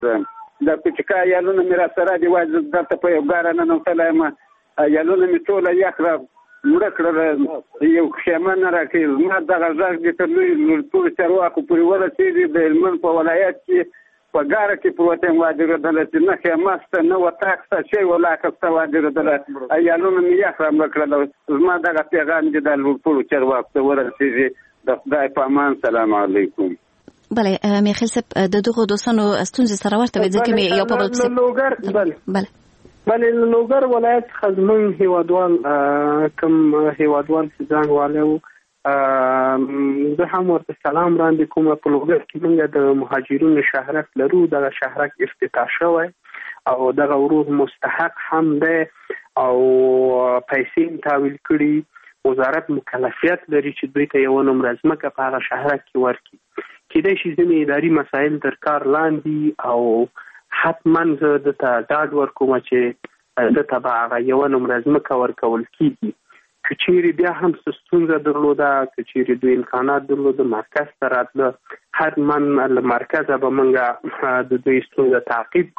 د پچکا یالونه مې را سره دي وای دلته په یو ګاره ننوتلی یم یالونه مې ټوله یخ را مړه کړل یو خیمه نه راکوي زما دغه غږ دې تر لوی ټولو چارواکو پورې ورسېږي د هلمند په ولایت کې په ګاره کې پروت یم وادرېدلی چې نه خیمه شته نه وطاق شته شی ولاکه شته وادرېدلی یالونه مې یخ را مړه کړل زما دغه پیغام دې د ټولو چارواکو ته ورسېږي د خدای په امان. سلام علیکم. بله میخیل صاحب د دغو دوستانو ستونزې سره ورته وي ځکه مې یو په بل پسې بله لوګر ولایت څخه زموږ هیوادوال کوم هیوادوال چې ځان والی و زه هم ورته سلام وړاندې کوم. په لوګر کې موږ د مهاجرینو شهرک لرو. دغه شهرک افتتاح شوی او دغه ورور مستحق هم دی او پیسې تحویل کړي. وزارت مکلفیت لري چې دوی ته یوه نومره ځمکه په هغه شهرک کې ورکړي. کیدای شي ځینې اداري مسایل تر کار لاندې او حتما زه دته ډاډ ورکوم چې دته به هغه یوه نومره ځمکه ورکول کېږي. که چیرې بیا هم څه ستونزه درلوده، که چیرې دوی امکانات درلوده مرکز ته راتله، حتما له مرکزه به موږ د دوی ستونزه تعقیب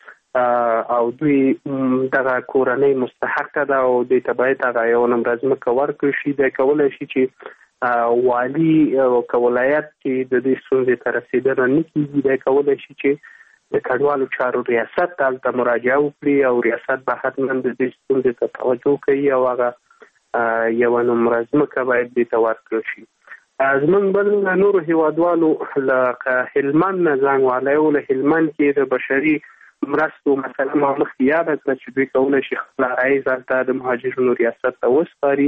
کړو او دوی دغه کورنۍ مستحقه ده او دوی ته باید هغه یوه نومره ځمکه ورکړل شي. دی کولی شي چې والي که ولایت کې د دې ستونزې ته رسېدنه نه کېږي، دی کولی شي چې د کډوالو چارو ریاست ته هلته مراجعه وکړي او ریاست به حتما د دې ستونزې ته توجه کوي او هغه یوه نومره ځمکه باید دې ته ورکړل شي. زموږ بل نورو هیوادوالو له هلمند نه زنګ والی و. له هلمند کې د بشري مرستو مثلا ما مخکې یاده کړه چې دوی کولی شي خپل عرایض هلته د مهاجرینو ریاست ته وسپاري.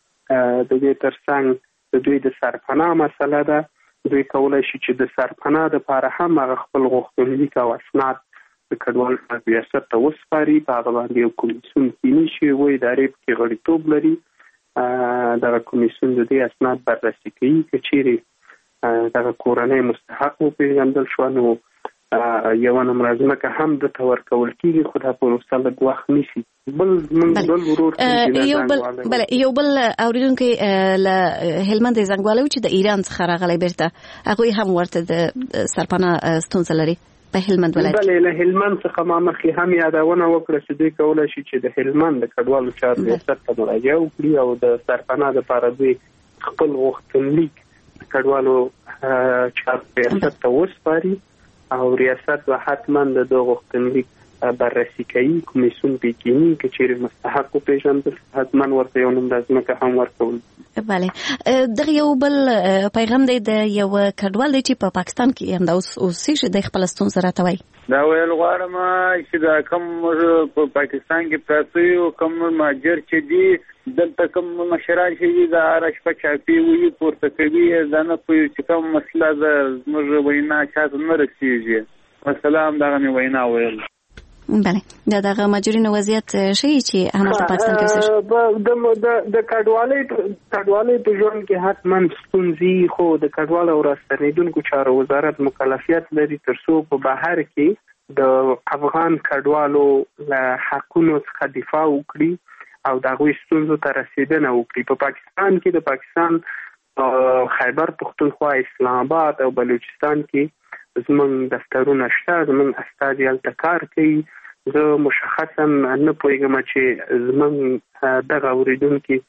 د دې تر څنګ د دوی د سرپناه مسله ده. دوی کولی شي چې د سرپناه دپاره هم هغه خپل غوښتنلیک او اسناد د کډوالو ریاست ته وسپاري. په هغه باندې یو کمیسیون کینی شي و ادارې پکې غړیتوب لري. دغه کمیسیون د دې اسناد بررسي کوي. که چیرې دغه کورنۍ مستحق وپېژندل شوه نو یوه نومره ځمکه هم دته ورکول کېږي، خو دا پروسه لږ وخت نیسي. بل ورور یو بل اورېدونکی له هلمند یې زنګ والی و چې د ایران څخه راغلی بیرته، هغوی هم ورته د سرپناه ستونزه لري په هلمند ولایت. بلې له هلمند څخه ما مخکې هم یادونه وکړه چې دوی کولی شي چې د هلمند د کډوالو چارو ریاست ته مراجعه وکړي او د سرپناه دپاره دوی خپل غوښتنلیک د کډوالو چارو ریاست ته وسپاري او ریاست به حتما د دغه غوښتنلیک بررسي کوي. کمیسیون پې کینی که چیرې مستحق وپېژندل حتما ورته یو نومره ځمکه هم ورکول. بله دغه یو بل پیغام دی د یو کډوال دی چې په پاکستان کې همدا اوسېږي، د خپله ستونزه راته وایي. دا ویل غواړم چې دا کوم په پاکستان کې پراته یو کوم مهاجر چې دي دلته کوم مشران چې دي د هره شپه چاپې وي پورته کوي دا نه پوهېږي چې کوم مسله ده زموږ وینا چاته نه رسېږي. مثلا همدغه مې وینا ویل. بله دا دغه مهاجرینو وضعیت ښیي چې همالته پاکستان کې اوسېږي. د کډوالۍ په ژوند کې حتما ستونزې، خو د کډوالو او راستنېدونکو چارو وزارت مکلفیت لري تر څو په بهر کې د افغان کډوالو له حقونو څخه دفاع وکړي او د هغوی ستونزو ته رسېدنه وکړي. په پاکستان کې د پاکستان خیبر پختونخوا، اسلام آباد او بلوچستان کې زموږ دفترونه شته، زموږ استازي هلته کار کوي. زه مشخصا نه پوهېږم چې زموږ دغه اورېدونکي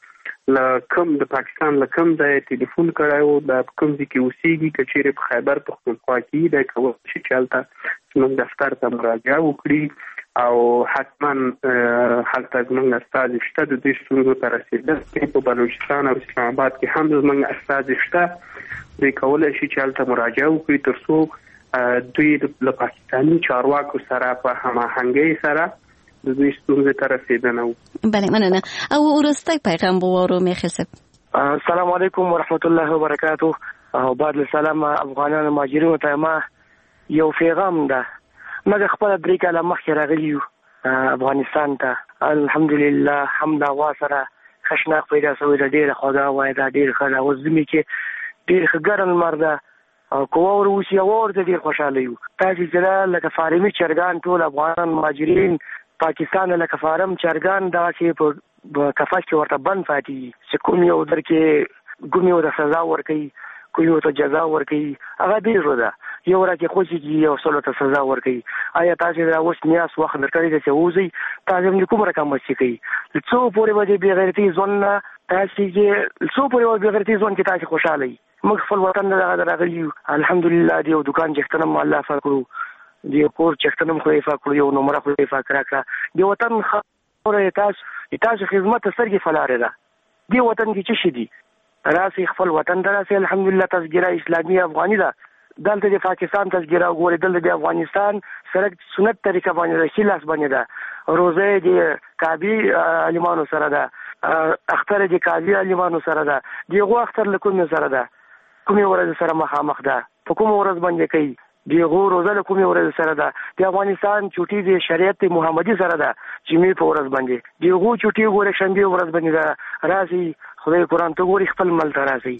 د پاکستان له کوم ځایه ټلیفون کړی و، د کوم ځای کې اوسېږي. که چیرې په خیبر پختونخوا کې دی کولی شي چې هلته زموږ دفتر ته مراجعه وکړي او حتما هلته زموږ استازي شته د دې ستونزو ته رسېدل. په بلوچستان او اسلام آباد کې هم زموږ استازي شته، دوی کولی شي چې هلته مراجعه وکړي تر څو دوی له پاکستاني چارواکو سره په هماهنګۍ سره د دوی ستونزې ته رسېدنه وکړي. بله مننه. او وروستی پیغام به واورو میخیل صاحب. السلام علیکم ورحمت الله وبرکاته. او بعد السلام افغانانو مهاجرینو ته ما یو پیغام ده. موږ خپله 3 کاله مخکې راغلي یو افغانستان ته. الحمدلله حمد هوا سره خشناق پیدا شوی ده، ډېره خوږه هوا ده، ډېر ښه ده. اوس ژمي کې ډېر ښه ګرم لمر ده او که واور وشي واور ته ډېر خوشحاله یو. تاسې چې لکه فارمي چرګان ټول افغانان مهاجرین پاکستان لکه فارم چرګان دغسې په کفس کې ورته بند پاتې چې کوم یو در کې کوم یو د سزا ورکوي کو یو ته جزا ورکوي هغه ډېر ده یو راکې خوشي یو سلو ته سزا ورکوي آیا تاسو دا اوس نیاس وخت درکړی چې وځي تاسو موږ کوم رقم مشي کوي څو پورې باندې بې غیرتي ځون تاسو چې څو پورې بې غیرتي ځون کې تاسو خوشاله یې موږ خپل وطن نه راغلی الحمدلله دی دکان چختنم الله فکرو دی کور چختنم خو یې فکرو یو نمبر خو یې فکر کړه دی وطن خبره تاسو خدمت سرګي فلاره ده دی وطن کې څه شي دي راسي خپل وطن دراسي الحمدلله تذکره اسلامي افغاني ده دلته د پاکستان تذکره وګورئ دلته د افغانستان سره سنت طریقه باندې د شیلاس باندې ده روزه د کابي عالمانو سره ده اختر د کابي عالمانو سره ده دیغه اختر لکوم سره ده کومه ورځ سره مخامخ ده په کومه ورځ باندې کوي دیغه روزه لکوم ورځ سره ده د افغانستان چوټي د شریعت محمدي سره ده چې می په ورځ باندې دیغه چوټي ګوره شنبه ورځ باندې ده راسي خدای قرآن ته ګوري خپل مل ته راسي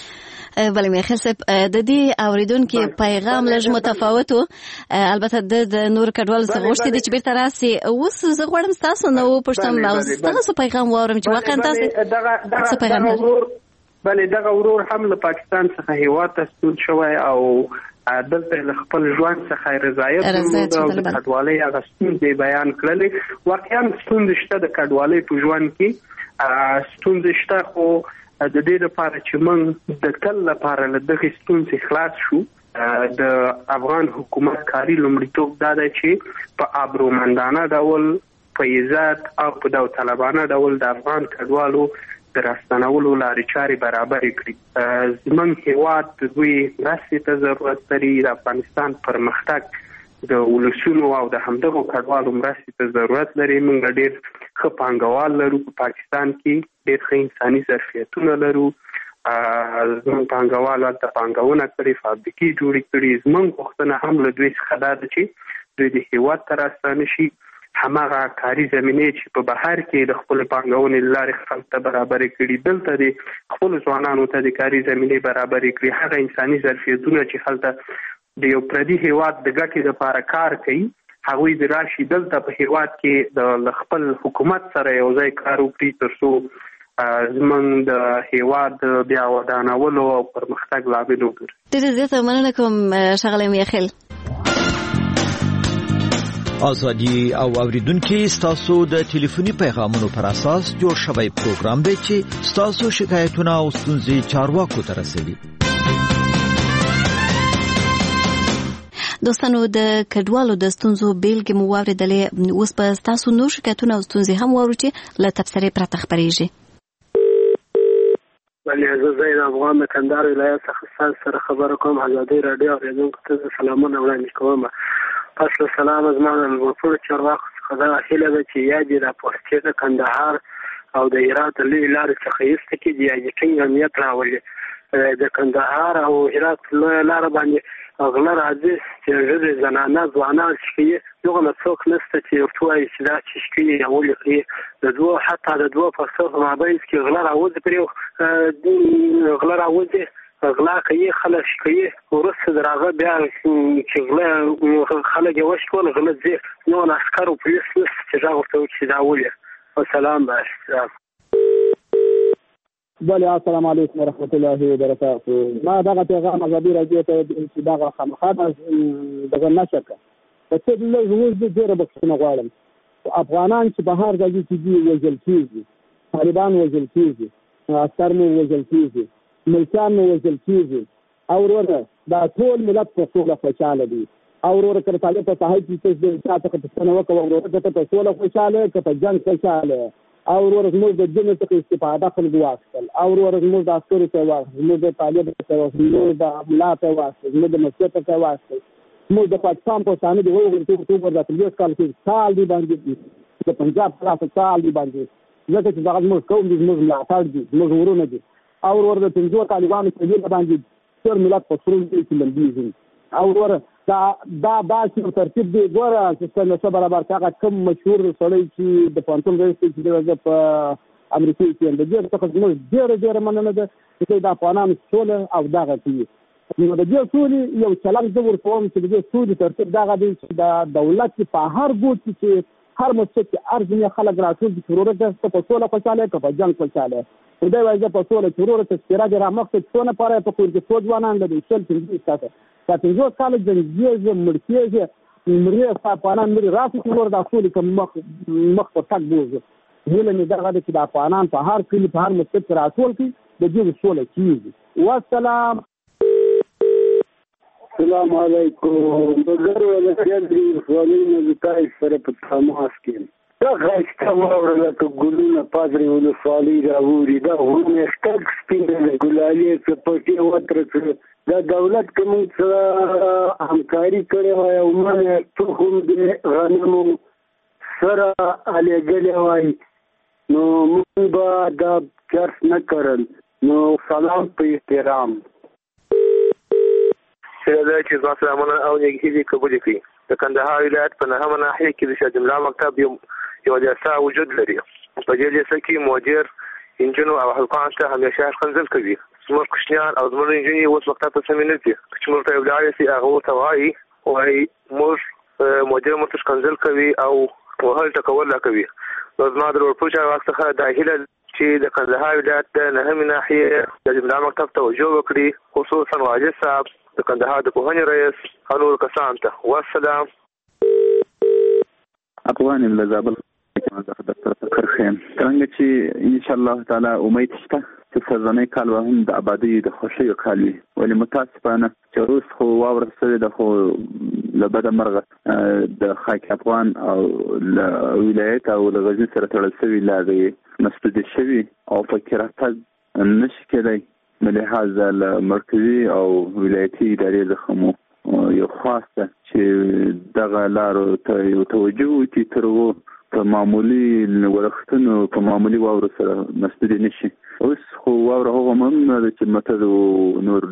بله میخیل صاحب د دې اوریدونکو پیغام لږ متفاوت و البته د نور کډوال څخه غوښتي چې بیرته راسي اوس زه غواړم تاسو نو پښتم تاسو پیغام واورم چې واقعا تاسو پیغام بله دغه ورور هم له پاکستان څخه هیواد ته ستون شوی او دلته له خپل ژوند څخه رضایت د کډوالۍ هغه ستونزې بیان کړلې واقعا ستونزې شته د کډوالۍ په ژوند کې ستونزې شته خو د دې لپاره چې موږ د تل لپاره له دغې ستونزې خلاص شو د افغان حکومت کاري لومړیتوب دا دی چې په ابرومندانه ډول په عزت او په داوطلبانه ډول د افغان کډوالو د راستنولو لارې چارې برابرې کړي زموږ هېواد د دوی مرستې ته ضرورت لري د افغانستان پرمختګ د ولسونو او د همدغو کډوالو مرستې ته ضرورت لري موږ ډېر ښه پانګوال لرو په پاکستان کې ډېر ښه انساني ظرفیتونه لرو زموږ پانګوال هلته پانګونه کړې فابریکې جوړې کړي زموږ پوښتنه هم له دوی څخه دا ده چې دوی د هېواد ته راستانه شي هماغه کاري زمینې چې په بهر کې د خپل پانګونې له لارې خلک ته برابرې کړي دلته د خپلو ځوانانو ته د کاري زمینې برابرې کړي هغه انساني ظرفیتونه چې هلته د یو پردي هېواد د ګټې لپاره کار کوي هغوی د راشي دلته په هېواد کې د خپل حکومت سره یو ځای کار وکړي تر څو زموږ د هېواد بیا ودانولو او پرمختګ لامل وګرځي. ډېره زیاته مننه کوم ښاغلی میخیل. ازادي او اوریدونکو ستاسو د ټلیفوني پیغامونو پر اساس جوړ شوی پروګرام دی چې ستاسو شکایتونه او ستونزې چارواکو ته رسوي. دوستانو د کډوالو د ستونزو بیلګې مو واورېدلې اوس به ستاسو نور شکایتونه او ستونزې هم واورو چې له تبصرې پرته خپرېږي. بله زه زید افغان د کندهار ولایت څخه ستاسو سره خبره کوم. ازادي راډیو اورېدونکو ته سلامونه وړاندې کوم. پس له سلامه زما د مفهوم چارواکو څخه دا هیله ده چې یا دې راپورتې د کندهار او د هرات لویې لارې څخه ایسته کړي یا یې ټینګ امنیت راولي د کندهار او هرات لویه لاره باندې غله راځي چې ژبې زنانه ځوانان چې کوي دغه څوک نشته چې ورته وایي چې دا چې کوي یا ولې کوي د دوه حتی د دوه فصل په مابینځ کې غله راوځي پرې غله راوځي غلا کوي خلک کوي ورسته دراغه بیا چې غله خلک یې وشکول غله ځي نو عسکر او پولیس نشته چې دا ورته وایي چې دا ولې والسلام باشه. بله السلام علیکم ورحمت الله وبرکاته. ما دغه پیغام ازادي راډیو ته چې دغه خامخا دغه نشکه په څه لږ اوس د ډېره بخښنه غواړم. افغانان چې بهر ځای کې دي وژل کېږي طالبان وژل کېږي عسکر مو وژل کېږي ملکیان مو وژل کېږي او وروره دا ټول ملت په سوله خوشحاله دي او وروره که طالب په ساحه کې څه د چا څخه پوښتنه وکړه وروره که په سوله خوشحاله که په جنګ خوشحاله او وروره زموږ د جنو څخه استفاده خلکو واخیستل او وروره زموږ د عسکرو ته واخیستل زموږ د طالب ته واخیستل زموږ د ملا ته واخیستل زموږ د مسجد ته واخیستل زموږ د پاکستان پښتانه د اکتوبر د 30 کال کې سال دی باندې د پنجاب خلاف سال دی باندې ځکه چې دغه زموږ قوم دی زموږ ملاتړ دي زموږ ورونه دي او وروره د 15 طالبانو په دې باندې ټول ملت په سرور کې لمبيږي او وروره دا چې ترتیب دی ګوره چې څنګه برابر هغه کوم مشهور سړی چې د پانتون رئیس چې په امریکا کې د دې څخه زموږ ډېر مننه ده چې د افغانانو سوله او دغه کوي نو د دې سولې یو چلنج زه ورکوم چې د دې سولې ترتیب دغه دی چې د دولت په هر ګوټ کې هر مسجد کې ارزنه خلک راټول دي ضرورت ده په سوله خوشاله که په جنگ خوشاله خدای وایي په سوله ضرورت استرا دې را مخ ته څونه پاره په کور کې سوځوانان د شل پنځه ساته تاسو کال جنګي مرکیږي مریه افغانان مری راسي ور د اصول کوم مخ په تک بوزي ویل نه دغه چې د افغانان په هر کلی په هر مسجد راټول کی د دې سوله کیږي والسلام. السلام علیکم. بغیر ولا جندري خپلونه د تای سره په تماس کې دا غاښته وره ته ګلونه پادري ول فالي راوړي دا ورونه شتک سپینه ګلالي څه پټي وتر دا دولت کوم څه همکاري کړي وای او موږ ټول هم د غنمو سره عليګلې وای نو موږ به دا چرس نه کړل نو سلام په احترام سره چې ځان سلامونه او نیکي قبول کړي د کندهار ولایت په نهمه ناحیه کې د شاه جمله مکتب یو جلسه وجود لري. په دې جلسه کې مدیر انجنونو او هلکان ته همیشه خنزل کوي. زموږ کوچنیان او زموږ انجنونی اوس وخت په سمینه دي چې موږ ته ولاړ سي هغه ته وایي موږ مدیر مرتش خنزل کوي او وهل تکول کوي. نو زما د ورپوچا وخت څخه داخله چې د کندهار ولایت د نهمه ناحیه د جمله مکتب توجه وکړي خصوصا واجد صاحب د کندهار د پوهنې رئیس انور کسان ته والسلام. افغان ملزابل خرخیم څنګه چې ان شاء الله تعالی امید شته چې سرزنې کال وهم د آبادی د خوشي کال وي ولې متاسفانه چې روس خو واور سره د خو لبد مرغه د خاک افغان او ولایت او د غزنی سره تړل شوی لاغي مسدود شوی او فکرات نشي کېدای ملحاظ المرکزی او ولایتي ادارې زخمو یو خاصه چې دغه لارو ته یو توجه وکړي تر په معمولی ورختونو په معمولی واورو سره مسدود نشي. اوس خو واوره هغه هم چې مته نور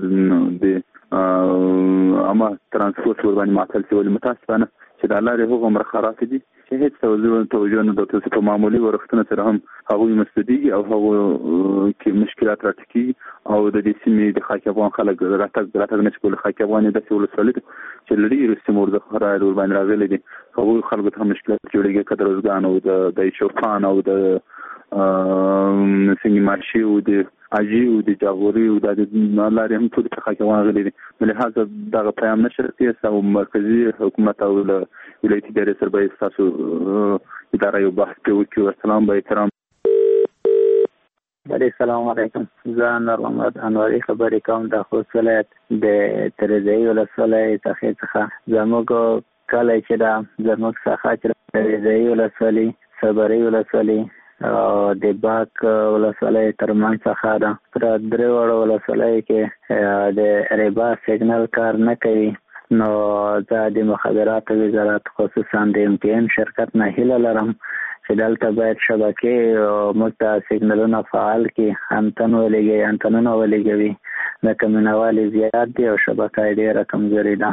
د اما ترانسپورت ور باندې معطل شي ولې متاسفانه چې د لارې هغه مر خراب دي چې هیڅ توجه نه دوته په معمولی ورختونو سره هم هغه مسدودي او هغه کې مشکلات راټکي او د دې سیمې د خاک افغان خلک راتګ نه کول خاک افغان د ټول سولید چې لري رسمور د خرای ور باندې راغلي دي هغه خلکو ته مشکلات جوړیږي کډ روزګان او د شوقان او د سنگي مارشي او د اجي او د جاغوري او د لارې هم ټول خاک افغان غلي دي ملحاظ دغه پیغام نشر سیاسي او مرکزی حکومت او ولایتي ادارې سره به تاسو اداره یو بحث کوي. والسلام به احترام. السلام علیکم. زه نورمحمد انواری خبرې کوم د خوست ولایت د ترزایی ولسوالۍ څخه زموږ کله چې دا زموږ څخه چې ترزایی ولسوالۍ صبري ولسوالۍ او د باک ولسوالۍ ترمن څخه دا پر درې وړو ولسوالۍ کې د ریبا سیګنل کار نه کوي نو زه د مخابرات وزارت خصوصا د MTN شرکت نه هیله لرم چې دلته باید شبکې او موږ سیګنلونه فعال کړي انتنونه ولګوي د کمینوالي زیات دي او شبکه ډېره کمزورې ده.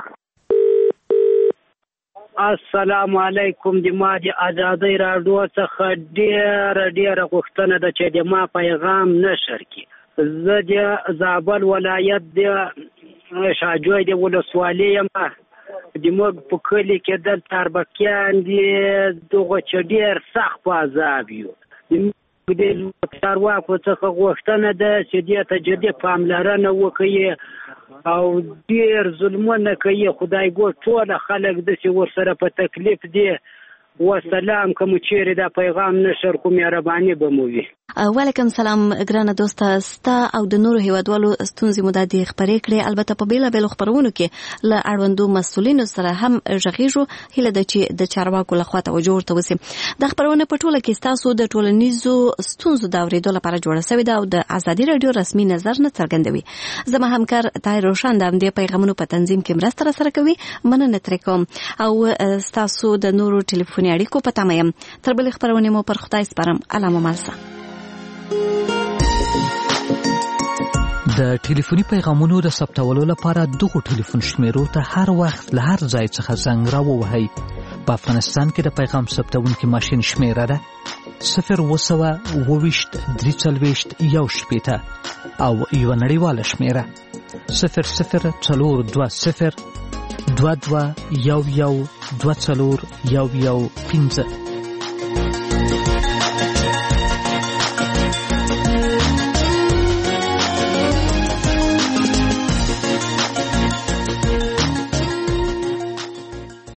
السلام علیکم. د ما د ازادۍ راډیو څخه ډېره غوښتنه ده چې د ما پیغام نشر کړي. زه د زابل ولایت د شاجوی د ولسوالۍ یم. د موږ په کلي کې دلته اربکیان دي دغه چې ډېر سخت په عذاب یو. د چارواکو څخه غوښتنه ده چې دې ته جدي پاملرنه وکړي او ډېر ظلمونه کوي. خدای ګور ټول خلک داسې ورسره په تکلیف دي. والسلام. کوم چیرې دا پیغام نشر کوم مهرباني به مو وي. وعلیکم سلام ګرانه دوسته ستا او د نورو هیوادوالو ستونزې مو د دې خبرې کړې البته په بیلابیلو خبرونو کې له اړوندو مسؤلینو سره هم غږیږو. هیله ده چې د چارواکو لخوا توجه ورته وشي. دا خبرونه په ټوله کې ستاسو د ټولنیزو ستونزو د اورېدو لپاره جوړه شوې ده او د ازادي راډیو رسمي نظر نه څرګندوي. زما همکار طاهر روشن د همدې پیغامونو په تنظیم کې مرسته راسره کوي. مننه ترې کوم او ستاسو د نورو ټلیفوني اړیکو په تمه یم. تر بلې خبرونې مو پر خدای سپارم. الله مو مل شه. د ټلیفوني پیغامونو د ثبتولو لپاره دغه ټلیفون شمیرو ته هر وخت له هر ځای څخه زنګ راووهئ. په افغانستان کې د پیغام ثبتونکي ماشین شمیره ده 020 340 1 او یو نړیواله شمیره 00 420 22 11 24 11 15.